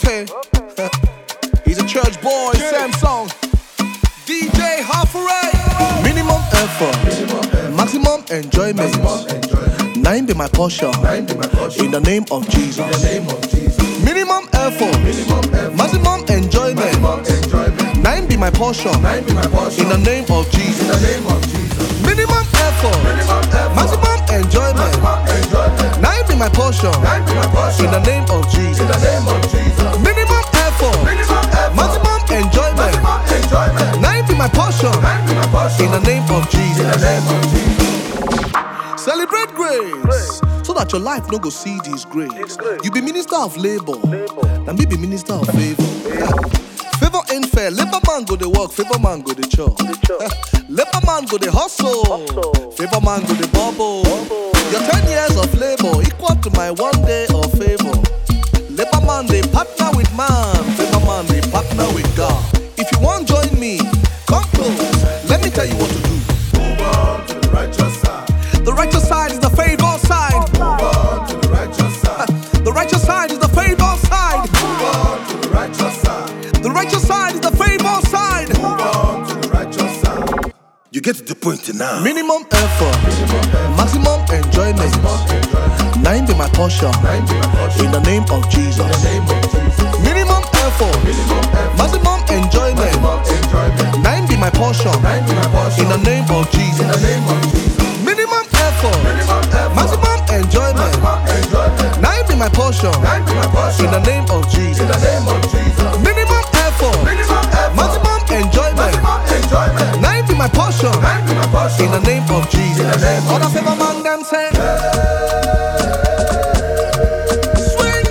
Okay. He's a church boy, Samsung. DJ Halfray. Minimum effort, maximum enjoyment. Nine be my portion. In the name of Jesus. Minimum effort, maximum enjoyment. Nine be my portion. In the name of Jesus. Minimum effort, maximum enjoyment. Nine be my portion. In the name of Jesus. Minimum effort, maximum enjoyment. Nine be my portion. In the name of Jesus. Celebrate grace, so that your life no go see disgrace. You be minister of labor, and me be minister of favor. Favor ain't fair. Labor man go to work, favor man go to church. Labor man go to hustle, favor man go to bubble. Your 10 years of labor equal to my 1 day of favor. Labor man they partner with man, favor man they partner with God. If you want join me, come close. Let me tell you what to do. Move on to the righteous side. The righteous side is the favor side. Move on to the righteous side. The righteous side is the favor side. Move on to the righteous side. The righteous side is the favor side. Move on to the righteous side. You get to the point now. Minimum effort, maximum enjoyment. Nine be my portion. In the name of Jesus. Minimum effort, maximum enjoyment. Nine be my portion. In the name of Jesus. Minimum effort, maximum enjoyment. Nine be my portion. In the name of Jesus. Minimum effort, maximum enjoyment. Nine be my portion. In the name of Jesus. Other favor man them say. Swing.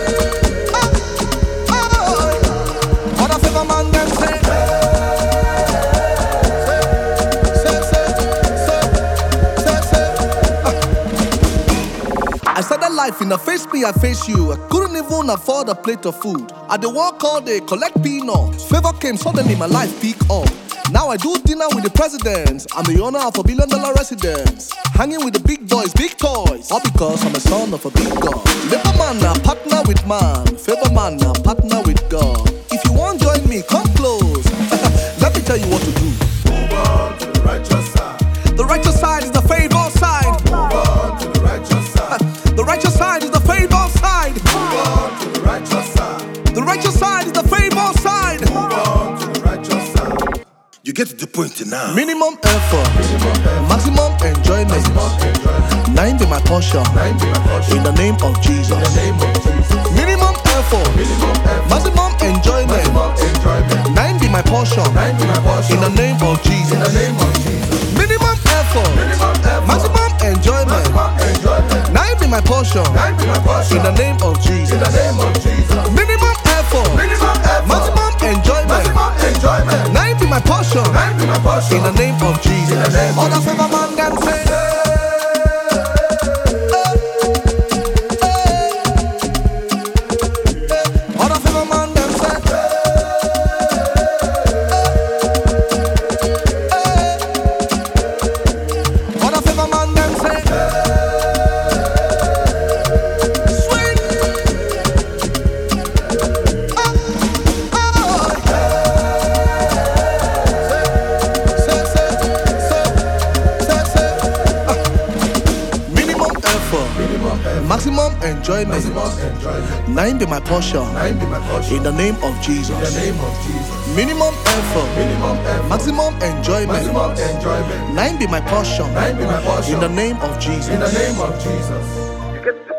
Other favor man them say. I started life in a face me, I face you. I couldn't even afford a plate of food. I dey work all day, collect peanuts. Favor came, suddenly my life peak up. Now I do dinner with the presidents. I'm the owner of $1 billion residence. Hanging with the big boys, big toys. All because I'm a son of a big God. Labor man now partner with man. Favor man now partner with God. If you want join me, come close. Let me tell you what to do. Move on to the righteous side. The righteous side is the favor side. Move on to the righteous side. The righteous side is the favor side. Move on to the righteous side. The righteous side is the favor side. Move on to the righteous side. You get to the point now. Minimum effort, maximum enjoyment. Nine be my portion. In the name of Jesus. Minimum effort, maximum enjoyment. Nine be my portion. In the name of Jesus. Minimum effort, maximum enjoyment. Nine be my portion. In the name of Jesus. Minimum effort, maximum enjoyment. Nine be my portion. In the name of Jesus. Other favor man them say. Other favor man them say. Other favor man them say. Swing. Maximum enjoyment. Nine be my portion. In the name of Jesus. Minimum effort. Maximum enjoyment. Nine be my portion. In the name of Jesus. In the name of Jesus.